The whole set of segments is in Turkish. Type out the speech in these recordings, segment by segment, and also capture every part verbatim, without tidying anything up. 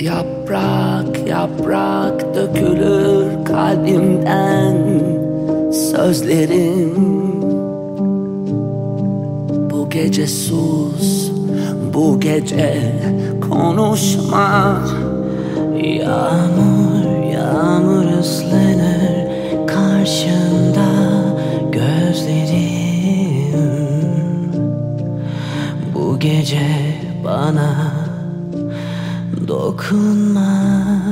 Yaprak yaprak dökülür kalbimden sözlerim. Bu gece sus, bu gece konuşma. Yağmur yağmur ıslanır karşında gözlerim. Bu gece bana dokunma.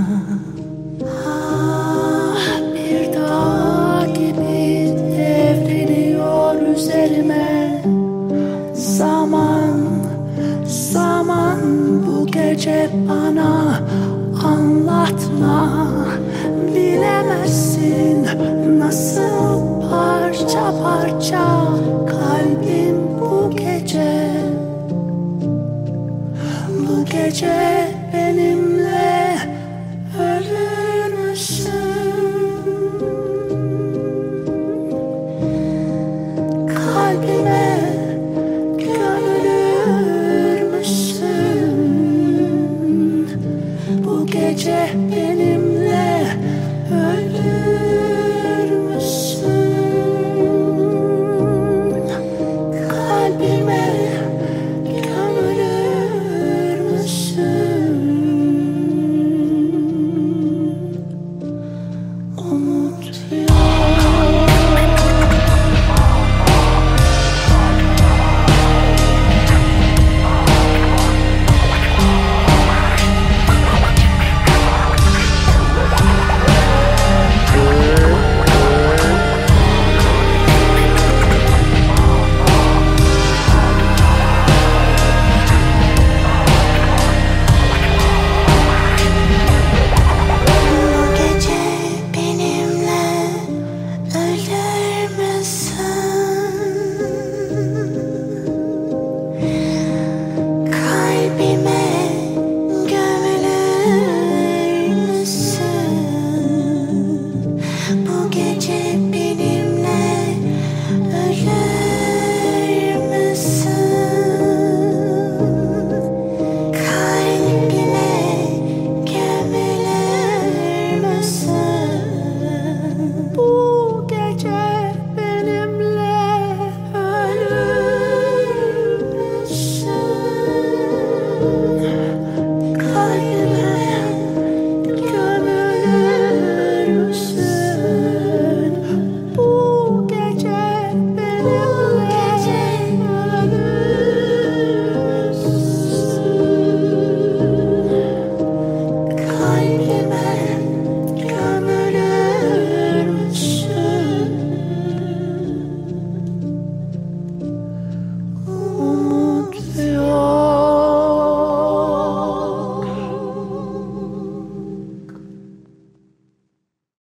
Ah, bir dağ gibi devriliyor üzerime. Zaman, zaman bu gece bana anlatma. Bilemezsin nasıl parça parça kalbim bu gece. Bu gece